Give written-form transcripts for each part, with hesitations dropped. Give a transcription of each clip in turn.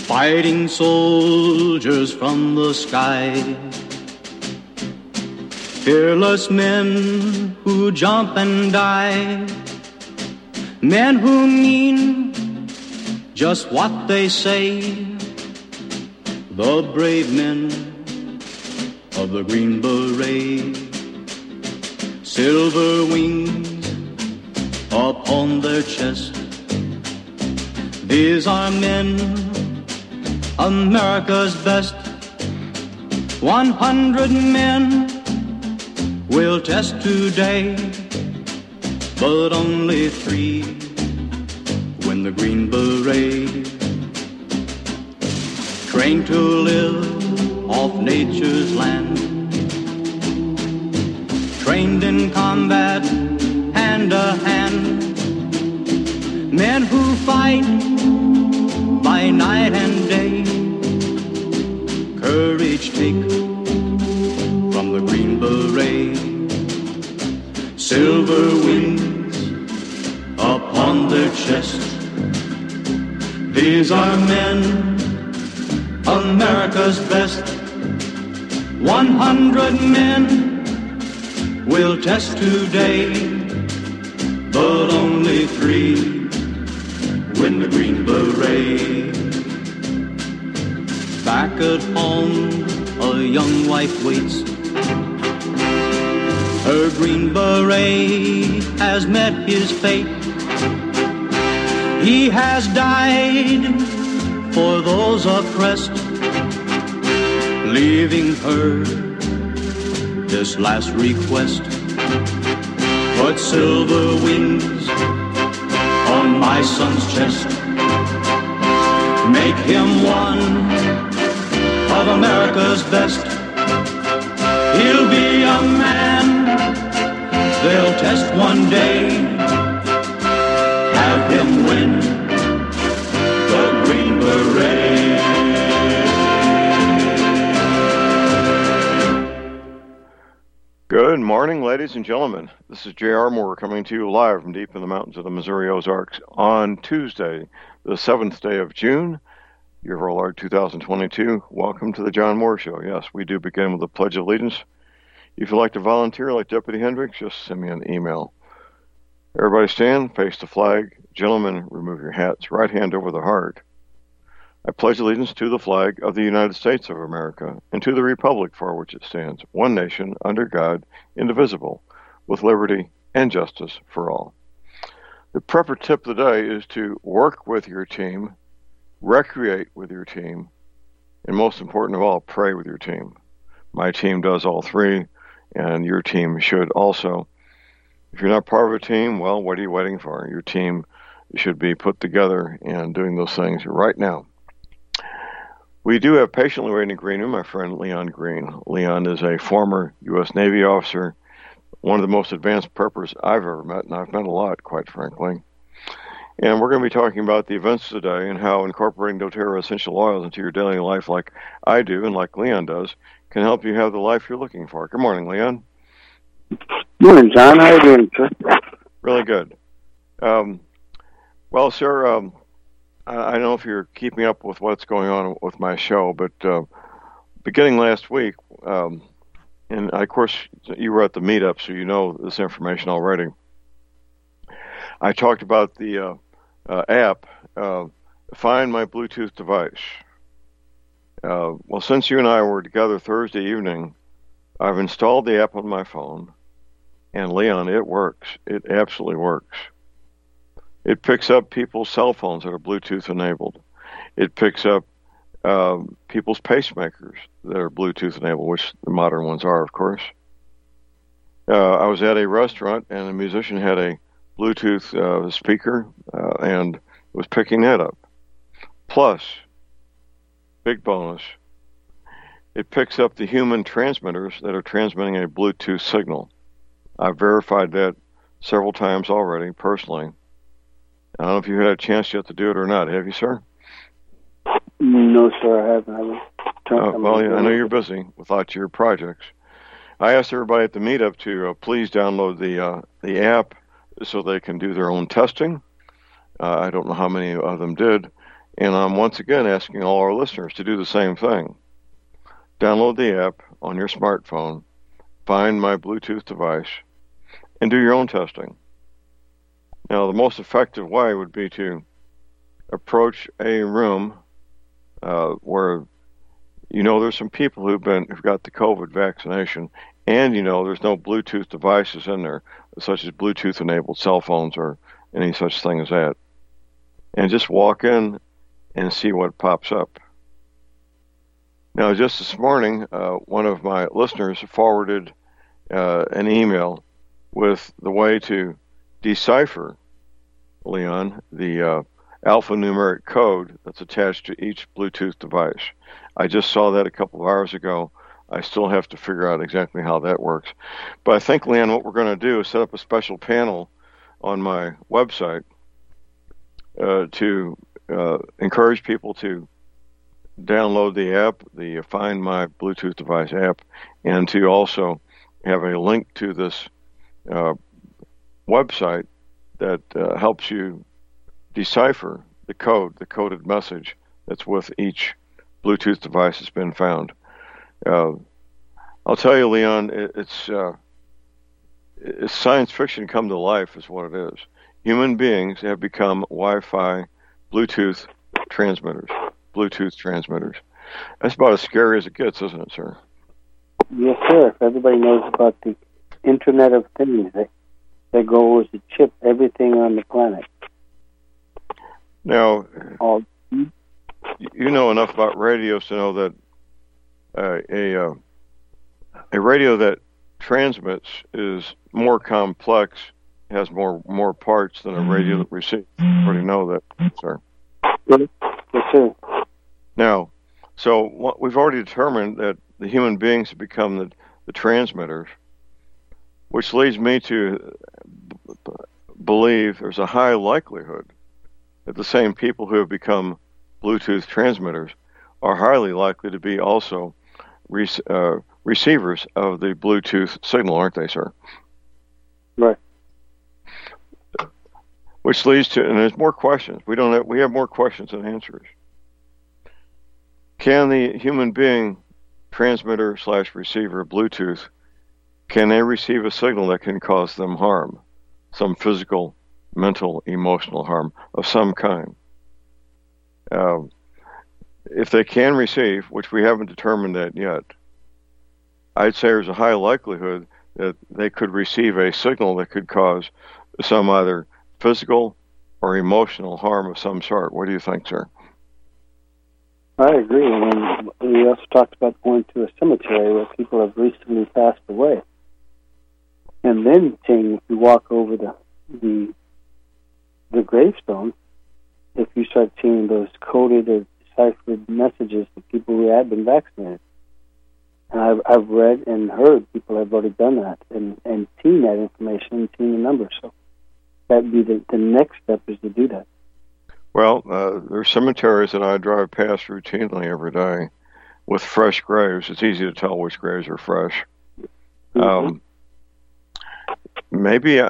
Fighting soldiers from the sky, fearless men who jump and die, men who mean just what they say, the brave men of the Green Beret. Silver wings upon their chest, these are men, America's best. 100 men will test today, but only 3 win the Green Beret. Trained to live off nature's land, trained in combat hand to hand, men who fight by night and day, courage take from the Green Beret. Silver wings upon their chest, these are men, America's best. 100 men will test today, but only 3 win the Green Beret. Back at home, a young wife waits. Her Green Beret has met his fate. He has died for those oppressed, leaving her this last request. Put silver wings on my son's chest, make him one of America's best. He'll be a man they'll test one day, have him win the Green Beret. Good morning, ladies and gentlemen. This is J.R. Moore coming to you live from deep in the mountains of the Missouri Ozarks on Tuesday, the 7th day of June, year of our Lord 2022. Welcome to the John Moore Show. Yes, we do begin with the Pledge of Allegiance. If you'd like to volunteer like Deputy Hendricks, just send me an email. Everybody stand, face the flag. Gentlemen, remove your hats. Right hand over the heart. I pledge allegiance to the flag of the United States of America and to the republic for which it stands, one nation, under God, indivisible, with liberty and justice for all. The prepper tip of the day is to work with your team, recreate with your team, and most important of all, pray with your team. My team does all 3, and your team should also. If you're not part of a team, well, what are you waiting for? Your team should be put together and doing those things right now. We do have patiently waiting in the green room my friend Leon Green. Leon is a former U.S. Navy officer, one of the most advanced preppers I've ever met, and I've met a lot, quite frankly. And we're going to be talking about the events today and how incorporating doTERRA essential oils into your daily life like I do and like Leon does can help you have the life you're looking for. Good morning, Leon. Morning, John. How are you doing, sir? Really good. Well, sir, I don't know if you're keeping up with what's going on with my show, but beginning last week, and of course you were at the meetup, so you know this information already. I talked about the app, Find My Bluetooth Device. Well, since you and I were together Thursday evening, I've installed the app on my phone, and Leon, it works. It absolutely works. It picks up people's cell phones that are Bluetooth enabled. It picks up people's pacemakers that are Bluetooth enabled, which the modern ones are, of course. I was at a restaurant, and a musician had a Bluetooth speaker and was picking that up. Plus, big bonus, it picks up the human transmitters that are transmitting a Bluetooth signal. I've verified that several times already, personally. I don't know if you had a chance yet to do it or not. Have you, sir? No, sir, I haven't. Well, yeah, I know you're busy with lots of your projects. I asked everybody at the meetup to please download the app so they can do their own testing. I don't know how many of them did. And I'm once again asking all our listeners to do the same thing. Download the app on your smartphone, find my Bluetooth device, and do your own testing. Now, the most effective way would be to approach a room where there's some people who've got the COVID vaccination, and there's no Bluetooth devices in there, such as Bluetooth-enabled cell phones or any such thing as that. And just walk in and see what pops up. Now, just this morning, one of my listeners forwarded an email with the way to decipher, Leon, the alphanumeric code that's attached to each Bluetooth device. I just saw that a couple of hours ago. I still have to figure out exactly how that works. But I think, Leon, what we're going to do is set up a special panel on my website to encourage people to download the app, the Find My Bluetooth Device app, and to also have a link to this website that helps you decipher the coded message that's with each Bluetooth device that's been found. I'll tell you, Leon, it's science fiction come to life is what it is. Human beings have become Wi-Fi Bluetooth transmitters. That's about as scary as it gets, isn't it, sir? Yes, sir. If everybody knows about the Internet of Things, their goal was to chip everything on the planet. Now, you know enough about radios to know that a radio that transmits is more complex, has more parts than a radio that receives. You already know that, sir. Yes, sir. Now, so we've already determined that the human beings have become the transmitters, which leads me to believe there's a high likelihood that the same people who have become Bluetooth transmitters are highly likely to be also receivers of the Bluetooth signal, aren't they, sir? Right. Which leads to, and there's more questions. We have more questions than answers. Can the human being transmitter / receiver Bluetooth, can they receive a signal that can cause them harm, some physical, mental, emotional harm of some kind? If they can receive, which we haven't determined that yet, I'd say there's a high likelihood that they could receive a signal that could cause some either physical or emotional harm of some sort. What do you think, sir? I agree. And we also talked about going to a cemetery where people have recently passed away. And then saying if you walk over the gravestone, if you start seeing those coded or deciphered messages of people who had been vaccinated. And I've read and heard people have already done that and seen that information and seen the numbers. So that would be the next step is to do that. Well, there's cemeteries that I drive past routinely every day with fresh graves. It's easy to tell which graves are fresh. Mm-hmm. Maybe,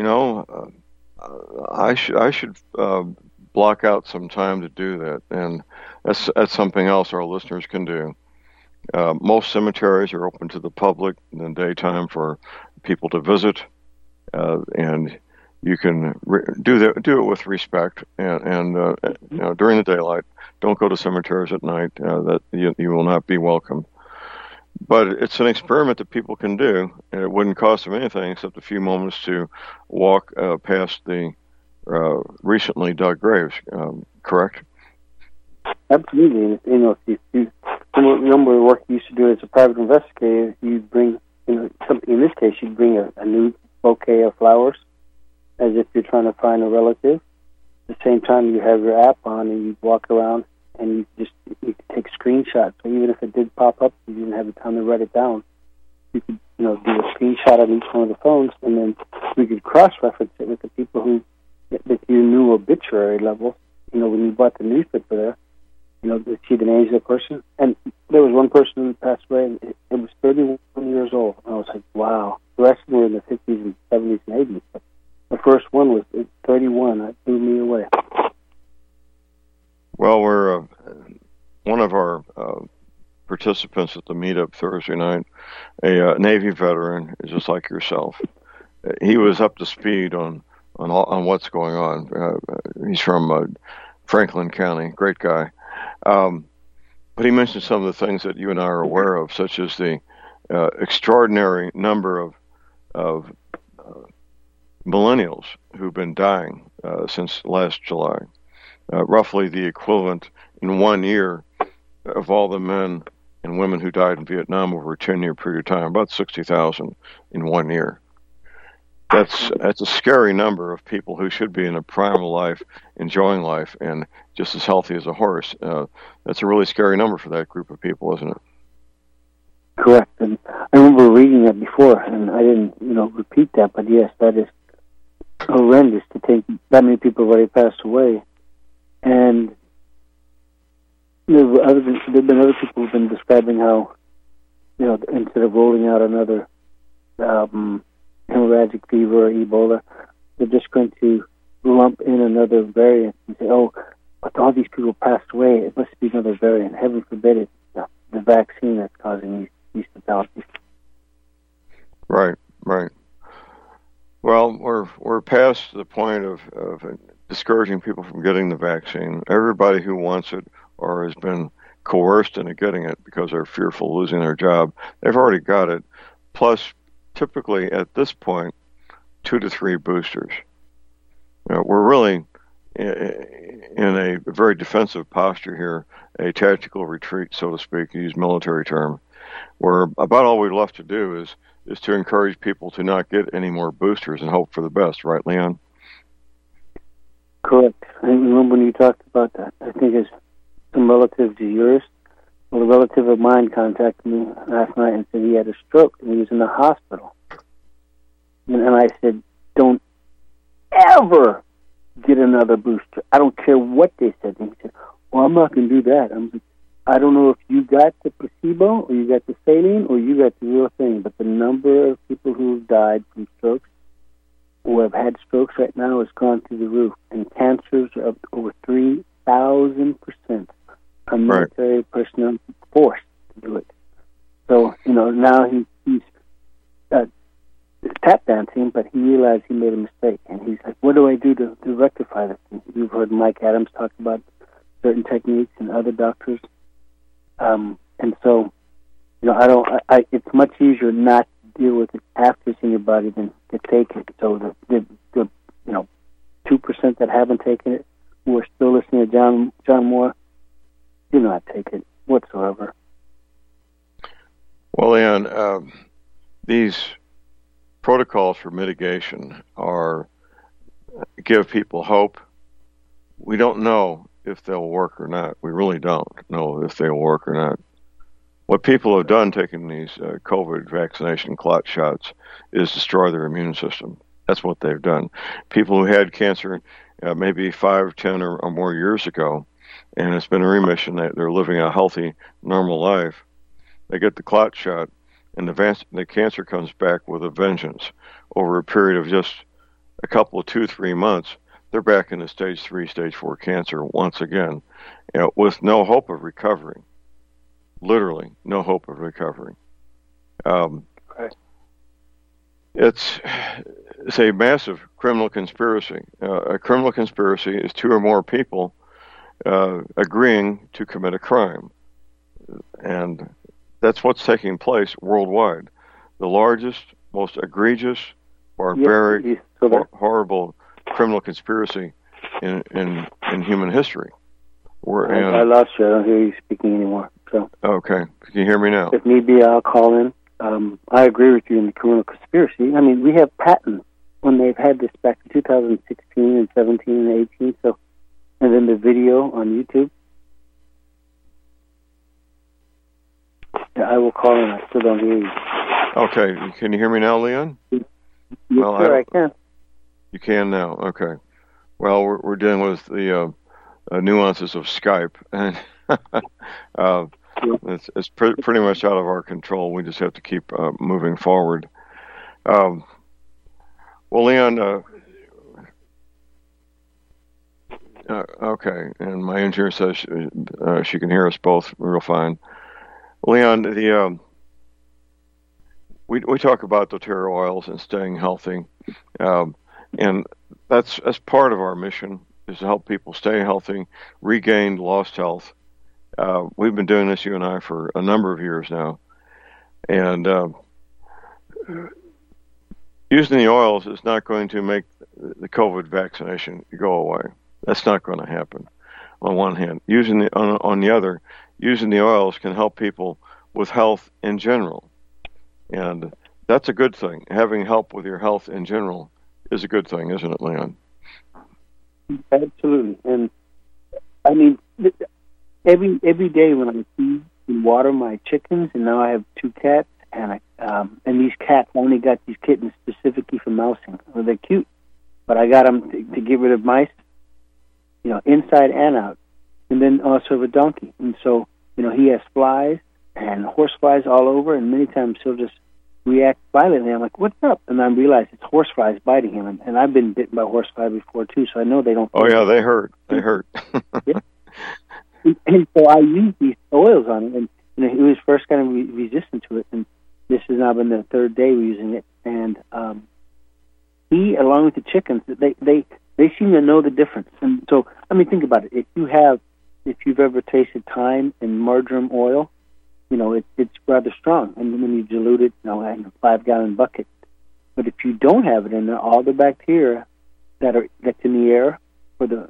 I should block out some time to do that, and that's something else our listeners can do. Most cemeteries are open to the public in the daytime for people to visit, and you can do it with respect. And during the daylight, don't go to cemeteries at night. That you will not be welcome. But it's an experiment that people can do, and it wouldn't cost them anything except a few moments to walk past the recently dug graves. Correct? Absolutely. If you remember the work you used to do as a private investigator, you'd bring, in this case, you'd bring a new bouquet of flowers as if you're trying to find a relative. At the same time, you have your app on and you walk around and you could take screenshots. So even if it did pop up, you didn't have the time to write it down. You could, do a screenshot on each one of the phones, and then we could cross-reference it with the people that you knew obituary level. When you bought the newspaper there, to see the names of the person. And there was one person who passed away, and it was 31 years old. And I was like, wow. The rest were in the 50s and 70s and 80s. But the first one was 31. That blew me away. Well, participants at the meetup Thursday night, a Navy veteran, just like yourself. He was up to speed on what's going on. He's from Franklin County, great guy. But he mentioned some of the things that you and I are aware of, such as the extraordinary number of millennials who've been dying since last July. Roughly the equivalent in 1 year of all the men and women who died in Vietnam over a 10-year period of time, about 60,000 in 1 year. That's a scary number of people who should be in a primal life, enjoying life, and just as healthy as a horse. That's a really scary number for that group of people, isn't it? Correct. And I remember reading that before, and I didn't, repeat that. But yes, that is horrendous to think that many people have already passed away. And there have been other people who've been describing how, instead of rolling out another hemorrhagic fever or Ebola, they're just going to lump in another variant and say, oh, but all these people passed away, it must be another variant. Heaven forbid it's the vaccine that's causing these fatalities. Right. Well, we're past the point of discouraging people from getting the vaccine. Everybody who wants it or has been coerced into getting it because they're fearful of losing their job, they've already got it. Plus, typically at this point, 2 to 3 boosters. We're really in a very defensive posture here, a tactical retreat, so to speak, to use military term, where about all we're left to do is to encourage people to not get any more boosters and hope for the best, right, Leon? Correct. I remember when you talked about that. I think it's some relatives of yours. Well, a relative of mine contacted me last night and said he had a stroke and he was in the hospital. And I said, don't ever get another booster. I don't care what they said. And he said, well, I'm not going to do that. I'm like, I don't know if you got the placebo or you got the saline or you got the real thing, but the number of people who've died from strokes or have had strokes right now has gone through the roof. And cancers are up over 3,000%. A military personnel forced to do it. So, now he's tap dancing, but he realized he made a mistake. And he's like, what do I do to rectify this? And you've heard Mike Adams talk about certain techniques and other doctors. And so, it's much easier not to deal with it after it's in your body than to take it. So the 2% that haven't taken it, who are still listening to John Moore, do not take it whatsoever. Well, Leon, these protocols for mitigation give people hope. We don't know if they'll work or not. We really don't know if they'll work or not. What people have done taking these COVID vaccination clot shots is destroy their immune system. That's what they've done. People who had cancer maybe 5, 10, or more years ago, and it's been a remission, they're living a healthy, normal life, they get the clot shot, and the cancer comes back with a vengeance. Over a period of just a couple of 2-3 months, they're back into stage 3, stage 4 cancer once again, with no hope of recovery. Literally, no hope of recovery. It's a massive criminal conspiracy. A criminal conspiracy is 2 or more people agreeing to commit a crime. And that's what's taking place worldwide. The largest, most egregious, barbaric, horrible criminal conspiracy in human history. I lost you. I don't hear you speaking anymore. So. Okay. Can you hear me now? If need be, I'll call in. I agree with you in the criminal conspiracy. I mean, we have patents when they've had this back in 2016 and 17 and 18. So, and then the video on YouTube. Yeah, I will call in. I still don't hear you. Okay. Can you hear me now, Leon? Yes, sir, I can. You can now. Okay. Well, we're dealing with the nuances of Skype, and it's pretty much out of our control. We just have to keep moving forward. Well, Leon, okay, and my engineer says she can hear us both real fine. Leon, we talk about doTERRA oils and staying healthy, and that's part of our mission is to help people stay healthy, regain lost health. We've been doing this, you and I, for a number of years now, and using the oils is not going to make the COVID vaccination go away. That's not going to happen. On one hand, on the other, using the oils can help people with health in general, and that's a good thing. Having help with your health in general is a good thing, isn't it, Leon? Absolutely. And I mean, every day when I feed and water my chickens, and now I have 2 cats, and these cats, I only got these kittens specifically for mousing. Well, they're cute, but I got them to get rid of mice, inside and out, and then also the donkey. And so, he has flies and horse flies all over, and many times he'll just react violently. I'm like, what's up? And I realize it's horse flies biting him, and I've been bitten by horse fly before too, so I know they don't. Oh yeah, they hurt. They hurt. Yeah. And so I use these oils on it, and he was first kind of resistant to it, and this has now been the 3rd day we're using it, and he, along with the chickens, they seem to know the difference. And so, I mean, think about it. If you've ever tasted thyme and marjoram oil, it's rather strong. And when you dilute it, in a 5-gallon bucket. But if you don't have it in there, all the bacteria that's in the air for the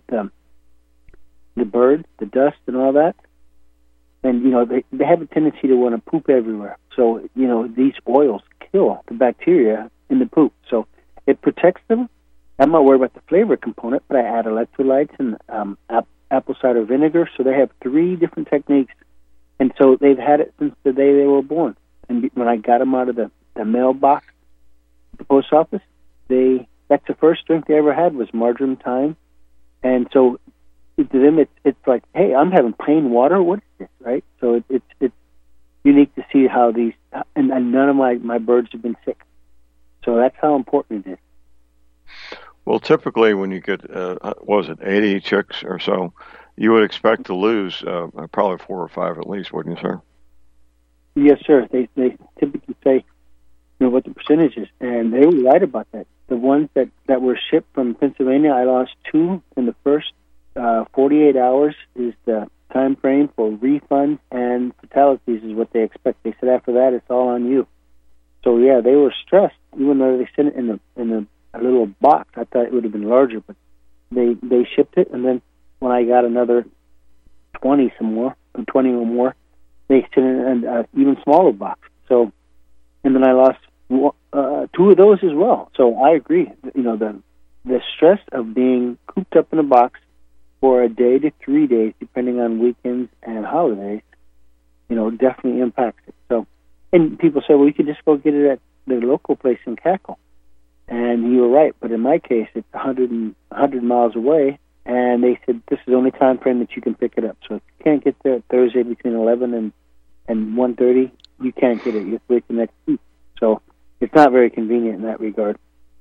birds, the dust, and all that, and they have a tendency to want to poop everywhere. So these oils kill the bacteria in the poop. So it protects them. I'm not worried about the flavor component, but I add electrolytes and apple cider vinegar. So they have 3 different techniques, and so they've had it since the day they were born. And when I got them out of the mailbox at the post office, that's the first drink they ever had was marjoram thyme, and so to them it's like, hey, I'm having plain water. What is this, right? So it's unique to see how these and none of my birds have been sick. So that's how important it is. Well, typically when you get, 80 chicks or so, you would expect to lose probably 4 or 5 at least, wouldn't you, sir? Yes, sir. They typically say, what the percentage is, and they were right about that. The ones that were shipped from Pennsylvania, I lost 2 in the first 48 hours is the time frame for refunds and fatalities is what they expect. They said after that, it's all on you. So, yeah, they were stressed, even though they sent it in a little box. I thought it would have been larger, but they shipped it, and then when I got another 20 or more, they sent it in an even smaller box. So, and then I lost 2 of those as well. So I agree. The stress of being cooped up in a box for a day to 3 days, depending on weekends and holidays, definitely impacts it. So, and people say, well, you could just go get it at the local place in Cackle. And you were right, but in my case, it's 100 miles away, and they said this is the only time frame that you can pick it up. So if you can't get there Thursday between 11 and 1:30, you can't get it. You have to wait the next week. So it's not very convenient in that regard.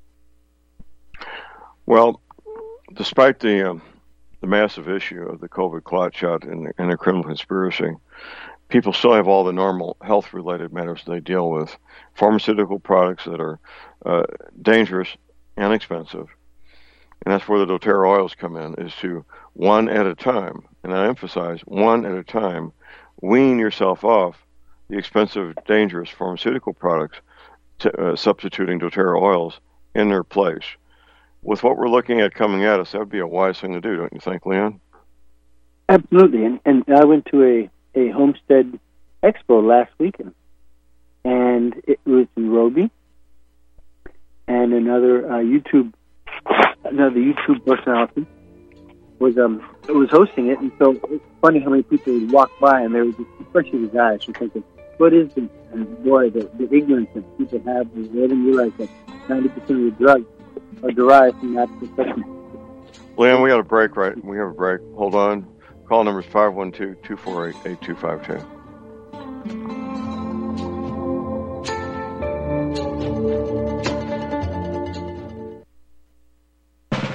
Well, despite the massive issue of the COVID clot shot and the criminal conspiracy, people still have all the normal health-related matters they deal with. Pharmaceutical products that are dangerous and expensive. And that's where the doTERRA oils come in, is to one at a time, and I emphasize one at a time, wean yourself off the expensive, dangerous pharmaceutical products, substituting doTERRA oils in their place. With what we're looking at coming at us, that would be a wise thing to do, don't you think, Leon? Absolutely. And I went to a Homestead Expo last weekend, and it was in Roby, and another YouTube personality was hosting it. And so it's funny how many people would walk by, and they would, especially the guys, were thinking, "What is this?" And boy, the ignorance that people have, they didn't realize that 90% of the drugs are derived from that perspective. Leon, we got a break, right? We have a break. Hold on. Call number is 512-248-8252.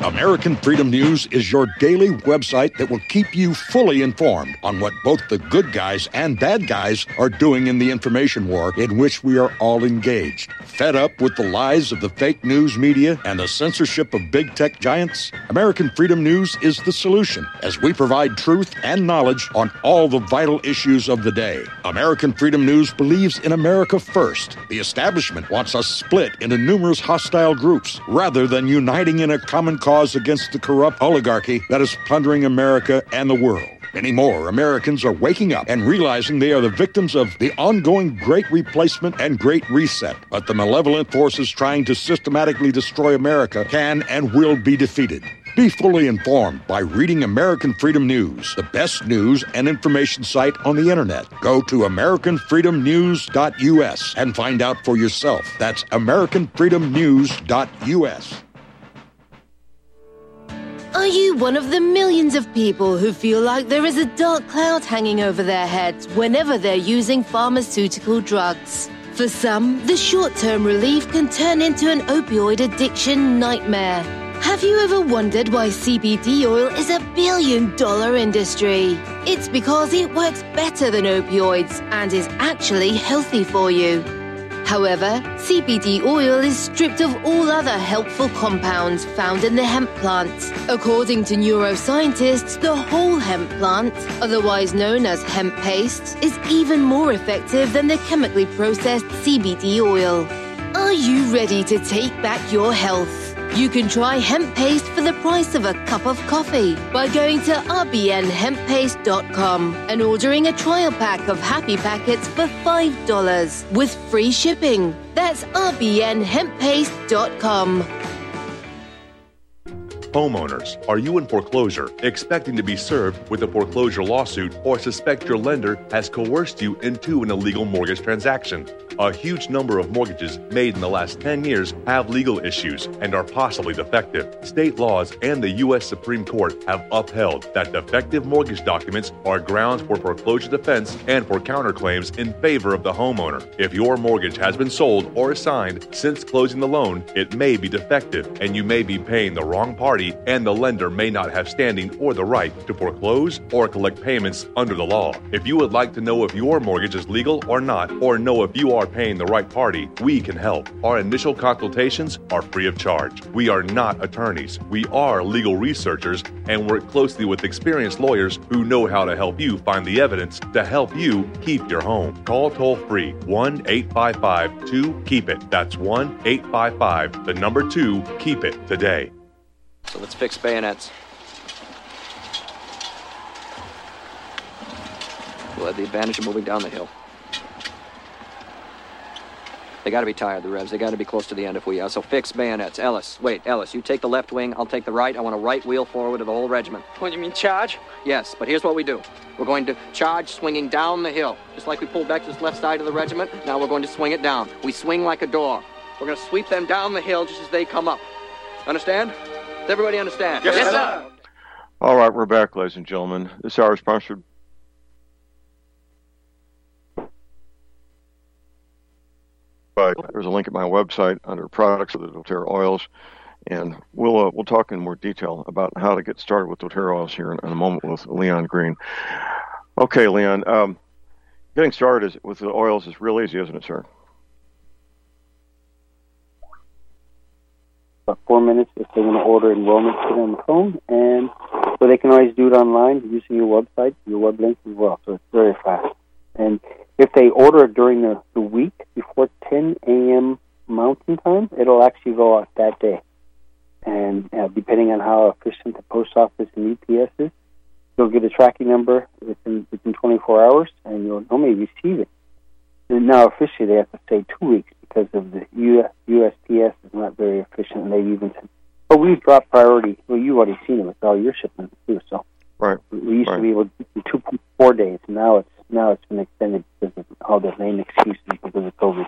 American Freedom News is your daily website that will keep you fully informed on what both the good guys and bad guys are doing in the information war in which we are all engaged. Fed up with the lies of the fake news media and the censorship of big tech giants? American Freedom News is the solution, as we provide truth and knowledge on all the vital issues of the day. American Freedom News believes in America first. The establishment wants us split into numerous hostile groups rather than uniting in a common cause against the corrupt oligarchy that is plundering America and the world. Many more Americans are waking up and realizing they are the victims of the ongoing Great Replacement and Great Reset. But the malevolent forces trying to systematically destroy America can and will be defeated. Be fully informed by reading American Freedom News, the best news and information site on the internet. Go to AmericanFreedomNews.us and find out for yourself. That's AmericanFreedomNews.us. Are you one of the millions of people who feel like there is a dark cloud hanging over their heads whenever they're using pharmaceutical drugs? For some, the short-term relief can turn into an opioid addiction nightmare. Have you ever wondered why CBD oil is a billion-dollar industry? It's because it works better than opioids and is actually healthy for you. However, CBD oil is stripped of all other helpful compounds found in the hemp plant. According to neuroscientists, the whole hemp plant, otherwise known as hemp paste, is even more effective than the chemically processed CBD oil. Are you ready to take back your health? You can try hemp paste for the price of a cup of coffee by going to rbnhemppaste.com and ordering a trial pack of Happy Packets for $5 with free shipping. That's rbnhemppaste.com. Homeowners, are you in foreclosure, expecting to be served with a foreclosure lawsuit, or suspect your lender has coerced you into an illegal mortgage transaction? A huge number of mortgages made in the last 10 years have legal issues and are possibly defective. State laws and the U.S. Supreme Court have upheld that defective mortgage documents are grounds for foreclosure defense and for counterclaims in favor of the homeowner. If your mortgage has been sold or assigned since closing the loan, it may be defective and you may be paying the wrong party, and the lender may not have standing or the right to foreclose or collect payments under the law. If you would like to know if your mortgage is legal or not, or know if you are paying the right party, we can help. Our initial consultations are free of charge. We are not attorneys. We are legal researchers and work closely with experienced lawyers who know how to help you find the evidence to help you keep your home. Call toll-free 1-855-2-KEEP-IT. That's 1-855-2-KEEP-IT today. So let's fix bayonets. We'll have the advantage of moving down the hill. They got to be tired, the Revs. They got to be close to the end if we are. So fix bayonets. Ellis, you take the left wing, I'll take the right. I want a right wheel forward of the whole regiment. What, you mean charge? Yes, but here's what we do. We're going to charge swinging down the hill. Just like we pulled back to this left side of the regiment, now we're going to swing it down. We swing like a door. We're going to sweep them down the hill just as they come up. Understand? Does everybody understand? Yes, sir. All right, we're back, ladies and gentlemen. This hour is sponsored by, there's a link at my website under products of the doTERRA oils, and we'll talk in more detail about how to get started with doTERRA oils here in a moment with Leon Green. Okay, Leon, getting started with the oils is real easy, isn't it, sir? About 4 minutes if they want to order enrollment kit on the phone, and so they can always do it online using your website, your web link as well, so it's very fast. And if they order it during the week before 10 a.m. Mountain Time, it'll actually go out that day. And depending on how efficient the post office and UPS is, you'll get a tracking number within 24 hours, and you'll normally receive it. And now officially they have to say 2 weeks because of the USPS is not very efficient, and they even said, but we've dropped priority. Well, you've already seen it with all your shipments too, so right. We used to be able to do 2.4 days, and now it's been extended because of all the main excuses because of COVID.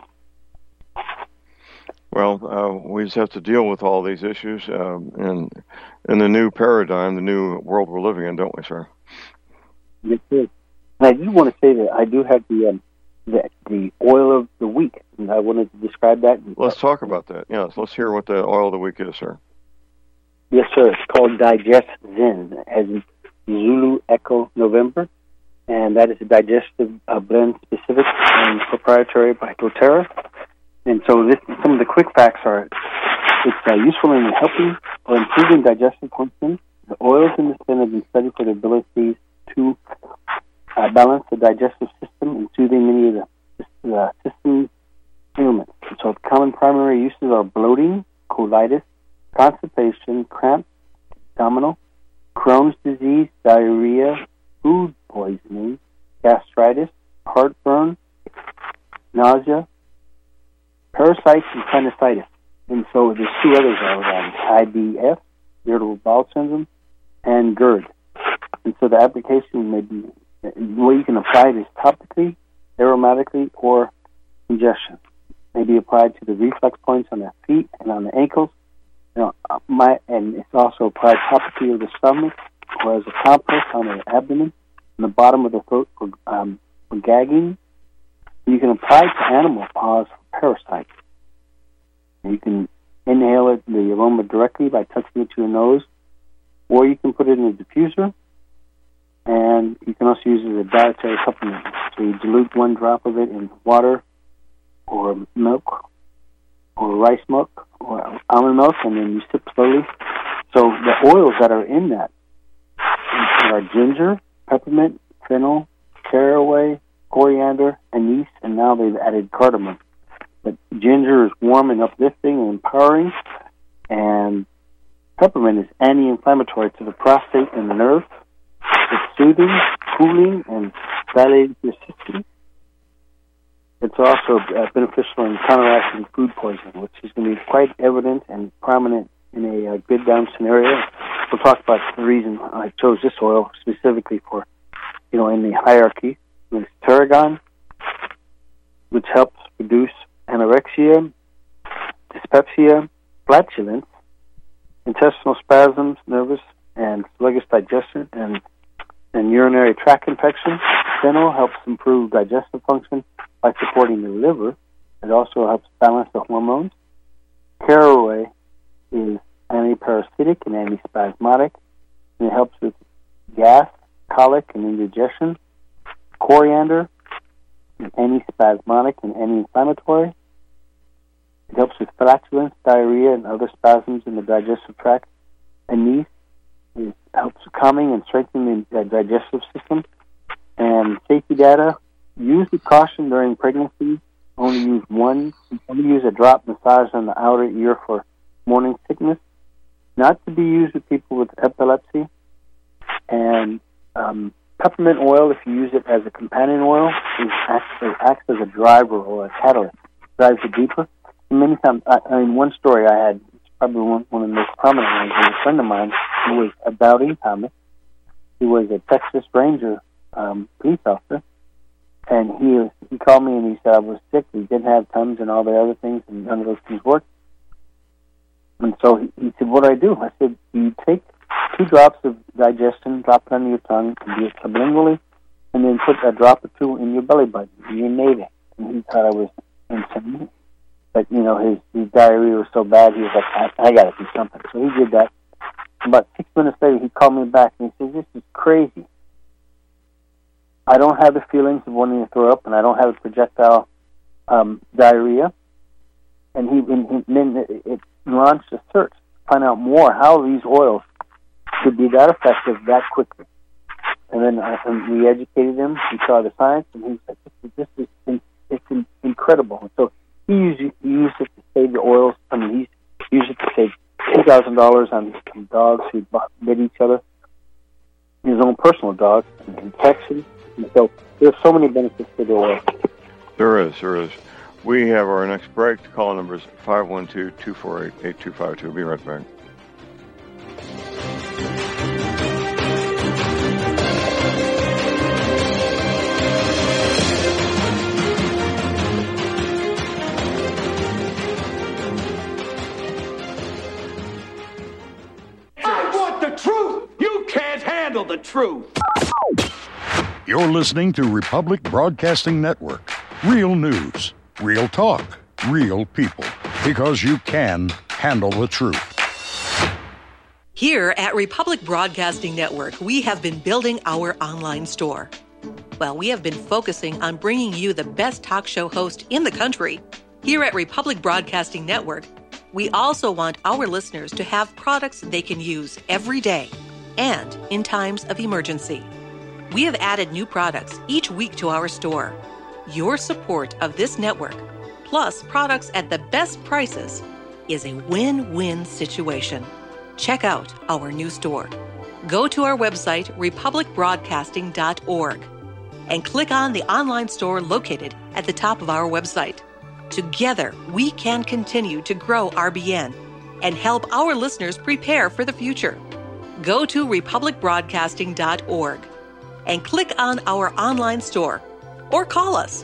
Well, we just have to deal with all these issues in the new paradigm, the new world we're living in, don't we, sir? Yes, sir. And I do want to say that I do have the oil of the week, and I wanted to describe that. Let's talk about that. Yes, let's hear what the oil of the week is, sir. Yes, sir. It's called Digest Zen, as in Zulu Echo November, and that is a digestive blend specific and proprietary by doTERRA. And so some of the quick facts are it's useful in helping or improving digestive function. The oils in this blend have been studied for their abilities to balance the digestive system and soothing many of the system ailments. So common primary uses are bloating, colitis, constipation, cramps, abdominal, Crohn's disease, diarrhea, food poisoning, gastritis, heartburn, nausea, parasites, and sinusitis. And so there's two others are IBS, irritable bowel syndrome, and GERD. And so the application may be, the way you can apply it is topically, aromatically, or ingestion. May be applied to the reflex points on the feet and on the ankles. And it's also applied topically to the stomach or as a compress on the abdomen and the bottom of the throat for gagging. You can apply it to animal paws for parasites. You can inhale it, the aroma directly by touching it to your nose, or you can put it in a diffuser, and you can also use it as a dietary supplement. So you dilute 1 drop of it in water or milk or rice milk or almond milk, and then you sip slowly. So the oils that are in that are ginger, peppermint, fennel, caraway, coriander, anise, and now they've added cardamom. But ginger is warm and uplifting and empowering, and peppermint is anti-inflammatory to the prostate and the nerve. It's soothing, cooling, and dilating your system. It's also beneficial in counteracting food poisoning, which is going to be quite evident and prominent in a good down scenario. We'll talk about the reason I chose this oil specifically for, in the hierarchy. It's tarragon, which helps reduce anorexia, dyspepsia, flatulence, intestinal spasms, nervous and sluggish digestion, and urinary tract infection. Fennel helps improve digestive function by supporting the liver. It also helps balance the hormones. Caraway is antiparasitic and antispasmodic, and it helps with gas, colic, and indigestion. Coriander is antispasmodic and anti-inflammatory. It helps with flatulence, diarrhea, and other spasms in the digestive tract. Anise helps calming and strengthening the digestive system. And safety data, use with caution during pregnancy. Only use a drop massage on the outer ear for morning sickness. Not to be used with people with epilepsy. And peppermint oil, if you use it as a companion oil, acts as a driver or a catalyst. Drives it deeper. And many times, one story I had, probably one of the most prominent ones, was a friend of mine who was a Dowding Thomas. He was a Texas Ranger police officer, and he called me and he said I was sick. He didn't have Tums and all the other things, and none of those things worked. And so he said, "What do I do?" I said, "You take 2 drops of digestion, drop it under your tongue, and do it sublingually, and then put a drop or 2 in your belly button, in your navel." And he thought I was insane. But, his diarrhea was so bad, he was like, I got to do something. So he did that. About 6 minutes later, he called me back, and he said, "This is crazy. I don't have the feelings of wanting to throw up, and I don't have a projectile diarrhea." And then it launched a search to find out more how these oils could be that effective that quickly. And then we educated him. He saw the science, and he was like, it's incredible. And so he used it to save the oils. He used it to save $2,000 on dogs who bit each other, his own personal dogs, and infections. And so there's so many benefits to the oil. There is. We have our next break. The call number is 512-248-8252. Be right back. The truth. You're listening to Republic Broadcasting Network. Real news, real talk, real people. Because you can handle the truth. Here at Republic Broadcasting Network, we have been building our online store. Well, we have been focusing on bringing you the best talk show host in the country. Here at Republic Broadcasting Network, we also want our listeners to have products they can use every day and in times of emergency. We have added new products each week to our store. Your support of this network, plus products at the best prices, is a win-win situation. Check out our new store. Go to our website, republicbroadcasting.org, and click on the online store located at the top of our website. Together, we can continue to grow RBN and help our listeners prepare for the future. Go to republicbroadcasting.org and click on our online store or call us.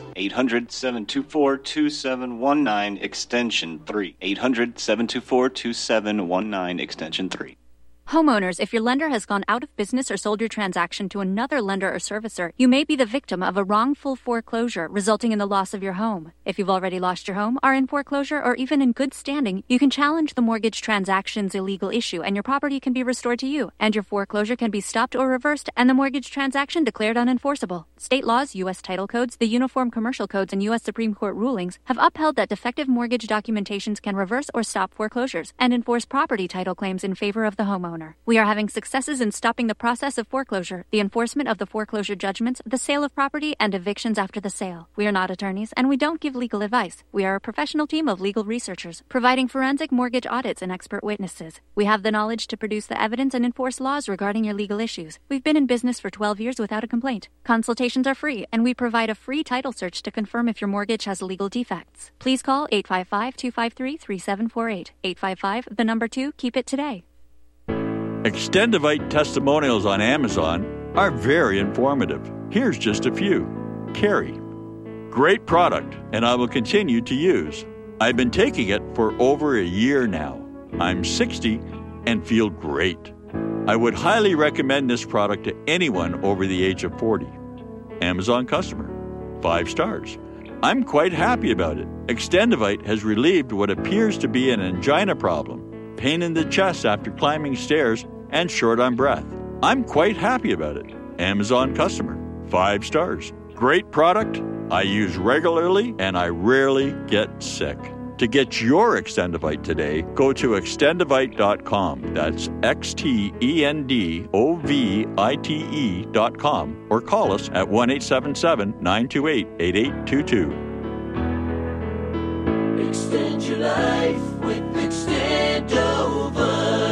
800-724-2719, extension 3. 800-724-2719, extension 3. Homeowners, if your lender has gone out of business or sold your transaction to another lender or servicer, you may be the victim of a wrongful foreclosure resulting in the loss of your home. If you've already lost your home, are in foreclosure, or even in good standing, you can challenge the mortgage transaction's illegal issue and your property can be restored to you, and your foreclosure can be stopped or reversed and the mortgage transaction declared unenforceable. State laws, U.S. title codes, the Uniform Commercial Codes, and U.S. Supreme Court rulings have upheld that defective mortgage documentations can reverse or stop foreclosures and enforce property title claims in favor of the homeowner. We are having successes in stopping the process of foreclosure, the enforcement of the foreclosure judgments, the sale of property, and evictions after the sale. We are not attorneys, and we don't give legal advice. We are a professional team of legal researchers, providing forensic mortgage audits and expert witnesses. We have the knowledge to produce the evidence and enforce laws regarding your legal issues. We've been in business for 12 years without a complaint. Consultations are free, and we provide a free title search to confirm if your mortgage has legal defects. Please call 855-253-3748. 855, keep it today. Extendivite testimonials on Amazon are very informative. Here's just a few. Carrie. Great product, and I will continue to use. I've been taking it for over a year now. I'm 60 and feel great. I would highly recommend this product to anyone over the age of 40. Amazon customer. 5 stars. I'm quite happy about it. Extendivite has relieved what appears to be an angina problem, pain in the chest after climbing stairs, and short on breath. I'm quite happy about it. Amazon customer. 5 stars. Great product. I use regularly, and I rarely get sick. To get your Extendivite today, go to extendivite.com. That's XTENDOVITE.com, or call us at 1-877-928-8822. Extend your life with Extendovite.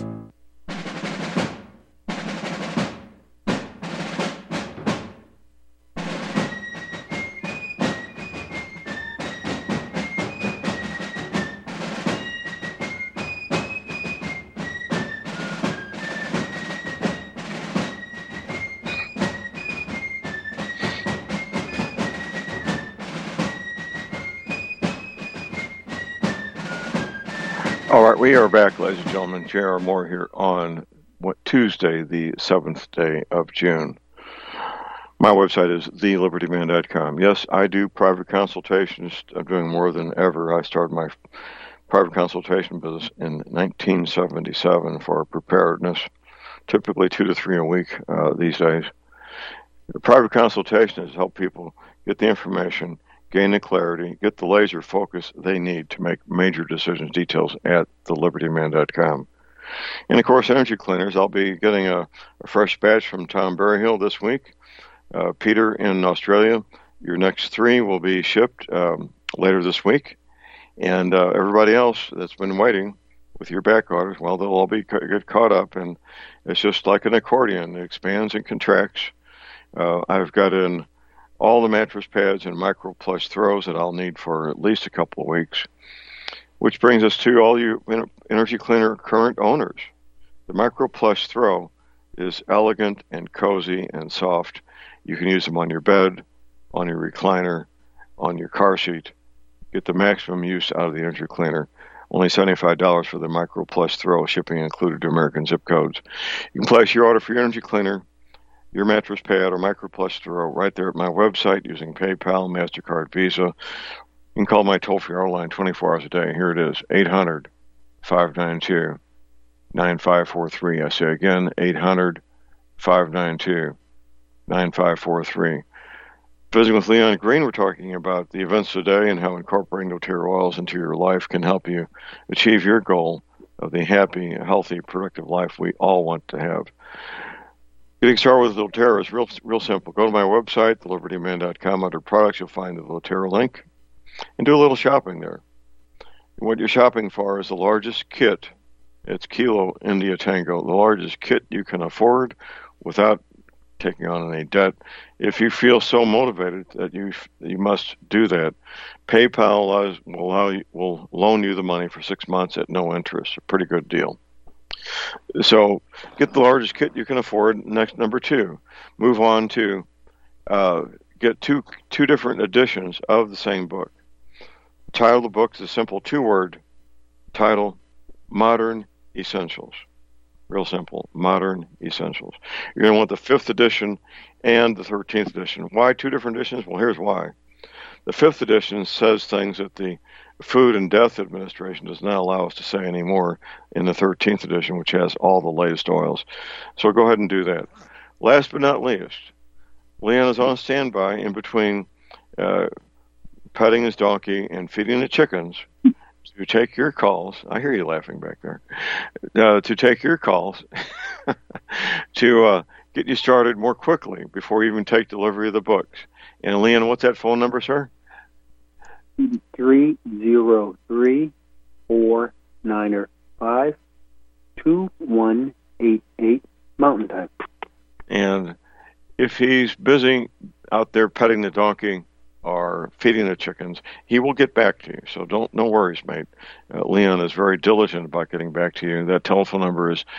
All right, we are back, ladies and gentlemen. J.R. Moore here on Tuesday, the 7th day of June. My website is thelibertyman.com. Yes, I do private consultations. I'm doing more than ever. I started my private consultation business in 1977 for preparedness, typically 2 to 3 a week these days. The private consultation has helped people get the information, gain the clarity, get the laser focus they need to make major decisions. Details at thelibertyman.com. And, of course, energy cleaners. I'll be getting a fresh batch from Tom Berryhill this week. Peter in Australia, your next 3 will be shipped later this week. And everybody else that's been waiting with your back orders, well, they'll all get caught up. And it's just like an accordion. It expands and contracts. I've got in all the mattress pads and micro plush throws that I'll need for at least a couple of weeks, which brings us to all you energy cleaner current owners. The micro plush throw is elegant and cozy and soft. You can use them on your bed, on your recliner, on your car seat. Get the maximum use out of the energy cleaner. Only $75 for the micro plush throw, shipping included to American zip codes. You can place your order for your energy cleaner, your mattress pad, or micro plush throw right there at my website using PayPal, MasterCard, Visa. You can call my toll-free line 24 hours a day. Here it is, 800-592-0000. 9543. I say again, 800-592-9543. Visiting with Leon Green, we're talking about the events today and how incorporating doTERRA oils into your life can help you achieve your goal of the happy, healthy, productive life we all want to have. Getting started with doTERRA is real simple. Go to my website, thelibertyman.com. Under products, you'll find the doTERRA link and do a little shopping there. And what you're shopping for is the largest kit. It's Kilo India Tango, the largest kit you can afford without taking on any debt. If you feel so motivated that you must do that, PayPal will loan you the money for 6 months at no interest. A pretty good deal. So get the largest kit you can afford. Next, number 2, move on to get two different editions of the same book. The title of the book is a simple 2-word title, Modern Essentials. Real simple, Modern Essentials. You're going to want the 5th edition and the 13th edition. Why 2 different editions? Well, here's why. The 5th edition says things that the Food and Death Administration does not allow us to say anymore in the 13th edition, which has all the latest oils. So go ahead and do that. Last but not least, Leon is on standby in between petting his donkey and feeding the chickens to take your calls. I hear you laughing back there. To take your calls to get you started more quickly before you even take delivery of the books. And Leon, what's that phone number, sir? 303-495-2188 Mountain Time. And if he's busy out there petting the donkey or feeding the chickens, he will get back to you. So no worries, mate. Leon is very diligent about getting back to you. That telephone number is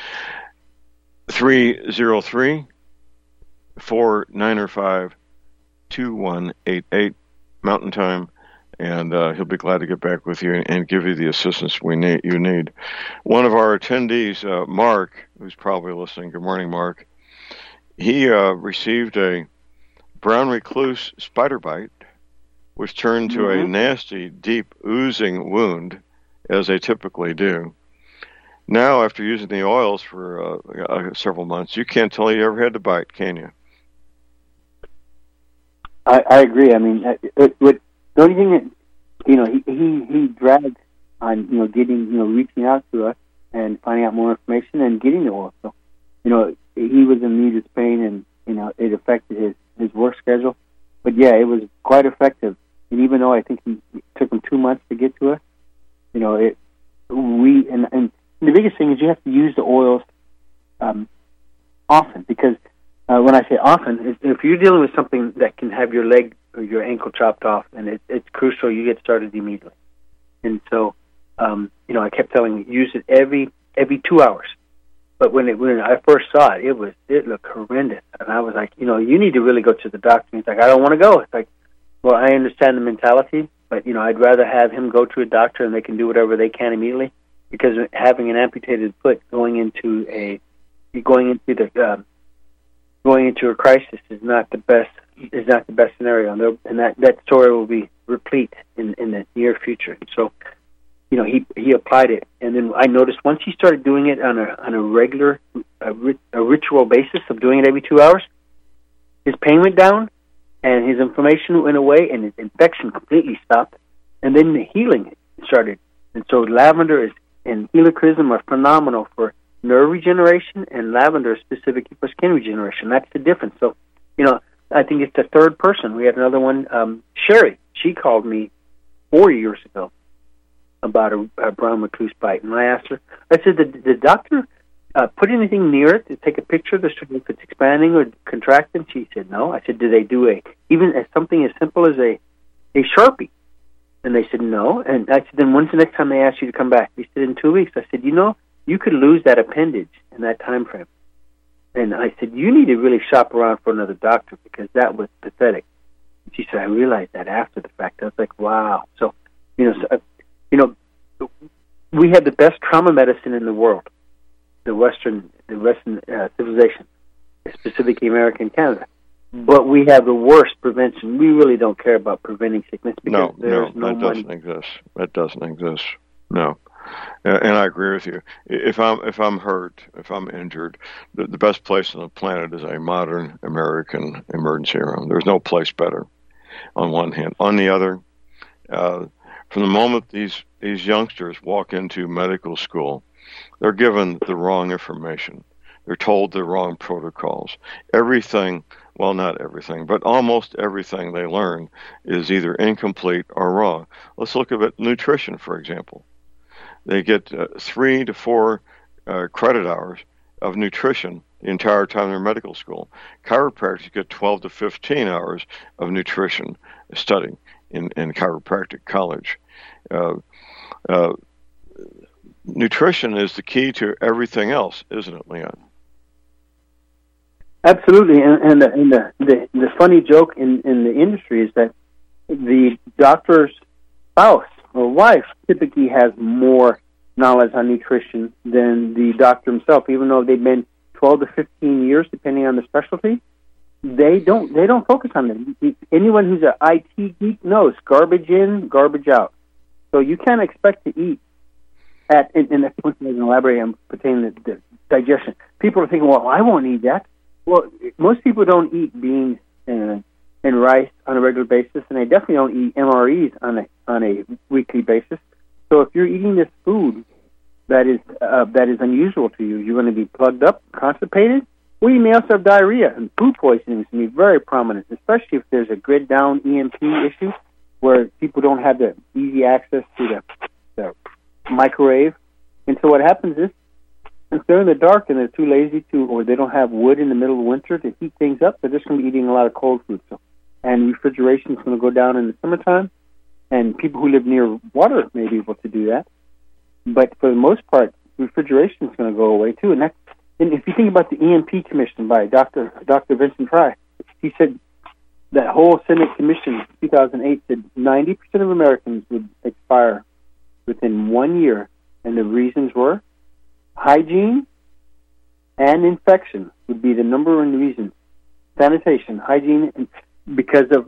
303-495-2188 Mountain Time. And he'll be glad to get back with you and give you the assistance you need. One of our attendees, Mark, who's probably listening, good morning, Mark, he received a brown recluse spider bite, which turned to a nasty, deep, oozing wound, as they typically do. Now, after using the oils for several months, you can't tell you ever had the bite, can you? I agree. I mean, the only thing that, he dragged on, getting, reaching out to us and finding out more information and getting the oil. So, he was in need of pain and, it affected his work schedule. But yeah, it was quite effective. And even though I think it took him 2 months to get to us, and the biggest thing is you have to use the oils often, because when I say often, if you're dealing with something that can have your leg or your ankle chopped off, and it's crucial, you get started immediately. And so, I kept telling him, use it every 2 hours. But when I first saw it, it looked horrendous. And I was like, you need to really go to the doctor. And he's like, I don't want to go. It's like, well, I understand the mentality, but, I'd rather have him go to a doctor and they can do whatever they can immediately, because having an amputated foot going into a crisis is not the best scenario, and that story will be replete in the near future. So, he applied it, and then I noticed once he started doing it on a regular, a ritual basis of doing it every 2 hours, his pain went down, and his inflammation went away, and his infection completely stopped, and then the healing started. And so lavender and helichrysum are phenomenal for nerve regeneration, and lavender is specifically for skin regeneration. That's the difference. So, I think it's the third person. We had another one, Sherry. She called me 4 years ago about a brown recluse bite, and I asked her, I said, did the doctor put anything near it to take a picture to see if it's expanding or contracting? She said no. I said, do they do something as simple as a Sharpie? And they said no. And I said, then when's the next time they ask you to come back? They said, in 2 weeks. I said, you could lose that appendage in that time frame. And I said, you need to really shop around for another doctor, because that was pathetic. And she said, I realized that after the fact. I was like, wow. So, we have the best trauma medicine in the world, the Western civilization, specifically America and Canada. But we have the worst prevention. We really don't care about preventing sickness, because there's no money. That doesn't exist. No. And I agree with you. If I'm hurt, if I'm injured, the best place on the planet is a modern American emergency room. There's no place better. On one hand, on the other, from the moment these youngsters walk into medical school, they're given the wrong information. They're told the wrong protocols. Everything, well, not everything, but almost everything they learn is either incomplete or wrong. Let's look at nutrition, for example. They get 3 to 4 credit hours of nutrition the entire time they're in medical school. Chiropractors get 12 to 15 hours of nutrition studying in chiropractic college. Nutrition is the key to everything else, isn't it, Leon? Absolutely, and the funny joke in the industry is that the doctor's spouse or wife typically has more knowledge on nutrition than the doctor himself, even though they've been 12 to 15 years, depending on the specialty. They don't focus on it. Anyone who's an IT geek knows garbage in, garbage out. So you can't expect to eat and that's one thing I can elaborate on pertaining to the digestion. People are thinking, well, I won't eat that. Well, most people don't eat beans and rice on a regular basis, and they definitely don't eat MREs on a weekly basis. So if you're eating this food that is unusual to you, you're going to be plugged up, constipated, or you may also have diarrhea, and food poisoning is going to be very prominent, especially if there's a grid down EMP issue where people don't have the easy access to the microwave. And so what happens is, if they're in the dark and they're too lazy to, or they don't have wood in the middle of winter to heat things up, they're just going to be eating a lot of cold food. So, and refrigeration is going to go down in the summertime, and people who live near water may be able to do that. But for the most part, refrigeration is going to go away too. And if you think about the EMP Commission by Dr. Vincent Fry, he said that whole Senate Commission in 2008 said 90% of Americans would expire within 1 year, and the reasons were hygiene and infection would be the number one reason. Sanitation, hygiene, because of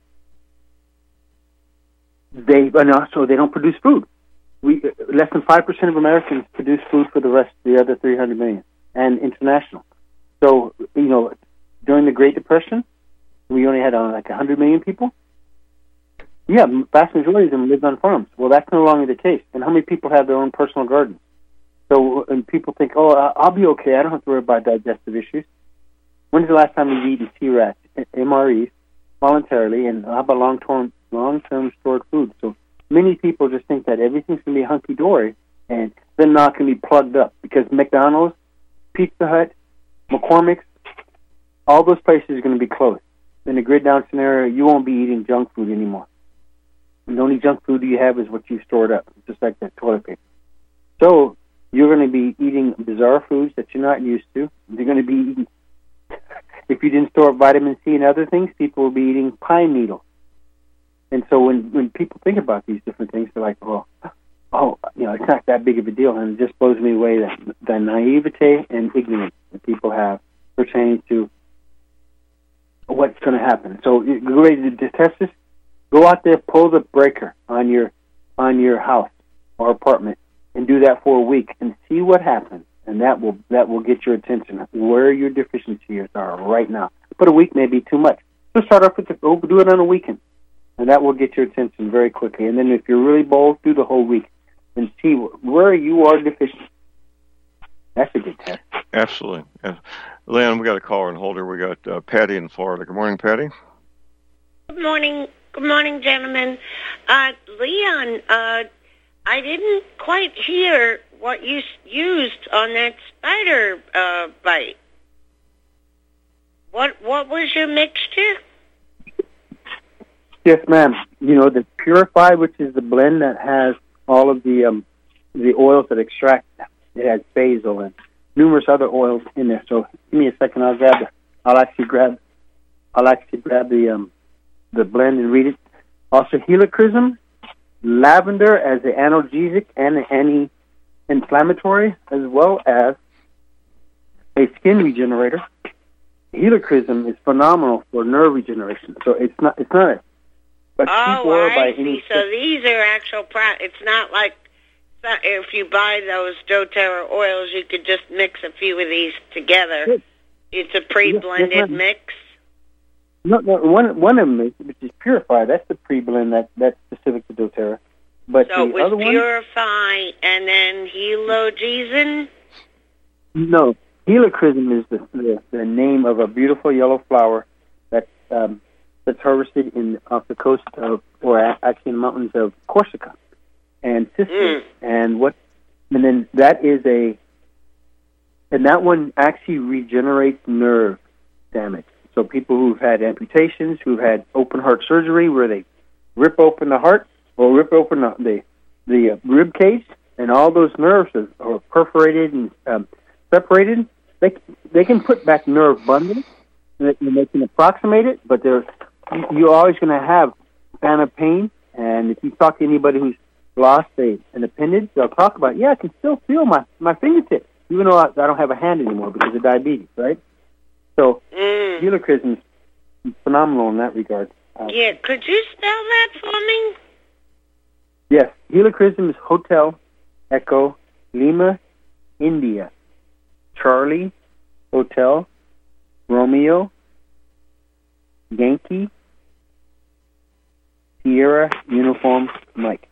and also they don't produce food. Less than 5% of Americans produce food for the other 300 million, and international. So during the Great Depression, we only had like 100 million people. Yeah, vast majority of them lived on farms. Well, that's no longer the case. And how many people have their own personal gardens? So, and people think, oh, I'll be okay. I don't have to worry about digestive issues. When's the last time you've eaten T-RATs, MREs, voluntarily, and how about long-term stored food? So many people just think that everything's going to be hunky-dory, and they're not going to be plugged up, because McDonald's, Pizza Hut, McCormick's, all those places are going to be closed. In the grid-down scenario, you won't be eating junk food anymore. And the only junk food you have is what you stored up, just like that toilet paper. So you're going to be eating bizarre foods that you're not used to. You're going to be eating, if you didn't store vitamin C and other things, people will be eating pine needles. And so when people think about these different things, they're like, it's not that big of a deal. And it just blows me away the naivete and ignorance that people have pertaining to what's going to happen. So you're ready to test this? Go out there, pull the breaker on your house or apartment, and do that for a week, and see what happens. And that will get your attention where your deficiencies are right now. But a week may be too much. So start off with do it on a weekend, and that will get your attention very quickly. And then if you're really bold, do the whole week and see where you are deficient. That's a good test. Absolutely. Leon, we got a caller and holder. We got Patty in Florida. Good morning, Patty. Good morning. Good morning, gentlemen. Leon, I didn't quite hear what you used on that spider bite. What was your mixture? Yes, ma'am. The Purify, which is the blend that has all of the oils that extract. It has basil and numerous other oils in there. So give me a second. I'll actually grab the blend and read it. Also, helichrysum, lavender as an analgesic and an anti-inflammatory, as well as a skin regenerator. Helichrysum is phenomenal for nerve regeneration. So it's not a cheap oil by any. So these are actual it's not like if you buy those doTERRA oils, you could just mix a few of these together. Yes. It's a pre-blended mix. No, one of them is, which is Purify. That's the pre-blend that's specific to doTERRA. But So the it was other one, Purify and then Helogesin? no, helichrysum is the name of a beautiful yellow flower that's harvested off the coast of, or actually in the mountains of Corsica and Sicily. And then that is and that one actually regenerates nerve damage. So people who've had amputations, who've had open heart surgery where they rip open the heart or rip open the rib cage, and all those nerves are perforated and separated, they can put back nerve bundles, and they can approximate it, but you're always going to have phantom pain. And if you talk to anybody who's lost an appendage, they'll talk about, I can still feel my fingertips, even though I don't have a hand anymore because of diabetes, right? So helichrysum is phenomenal in that regard. Could you spell that for me? Yes, helichrysum is Hotel Echo Lima India Charlie Hotel Romeo Yankee Sierra Uniform Mike.